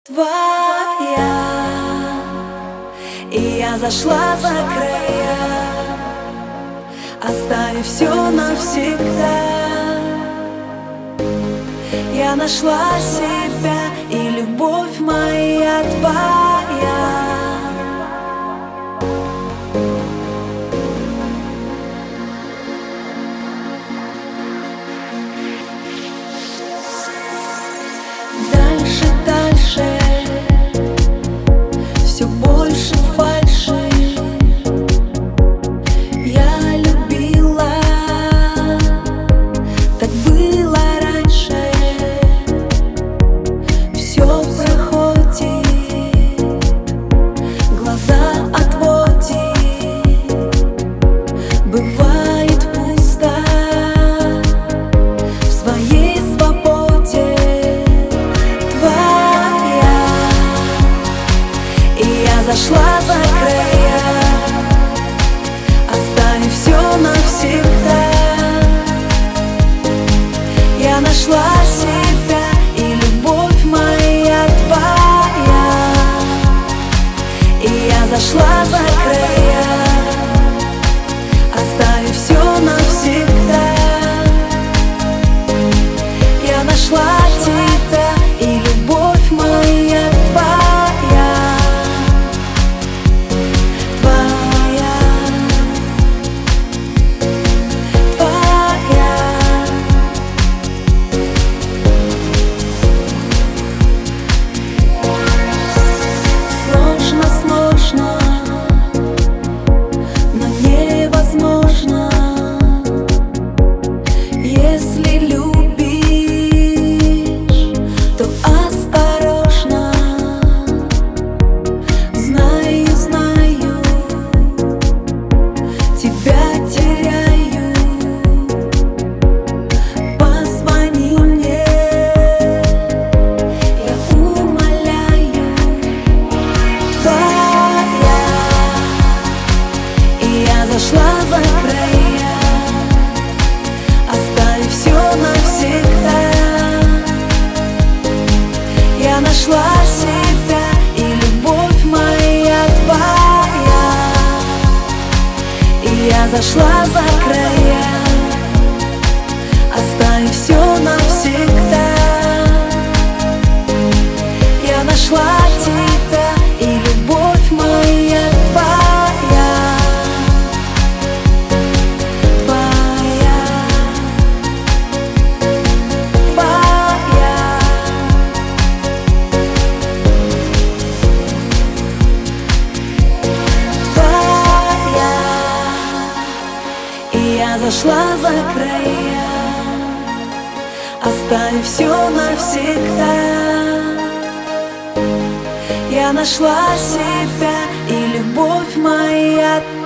твоя, и я зашла за края, оставив все навсегда. Я нашла себя, и любовь моя твоя. Дальше, дальше, все больше фальши. Я любила, так было раньше. Все проходит, глаза отводит. Бывает пусто в своей свободе. Зашла за края, оставив все навсегда. Я нашла себя, и любовь моя твоя. И я зашла за края, оставив все навсегда. Я нашла тебя, и любовь моя твоя. Если любишь, то осторожно. Знаю, знаю, тебя теряю. Позвони мне, я умоляю. Твоя, и я зашла за края, оставив все навсегда. Я нашла себя, и любовь моя твоя. И я зашла за края, оставив все навсегда. Я нашла тебя, и любовь моя твоя. Я зашла за края, оставив все навсегда. Я нашла себя, и любовь моя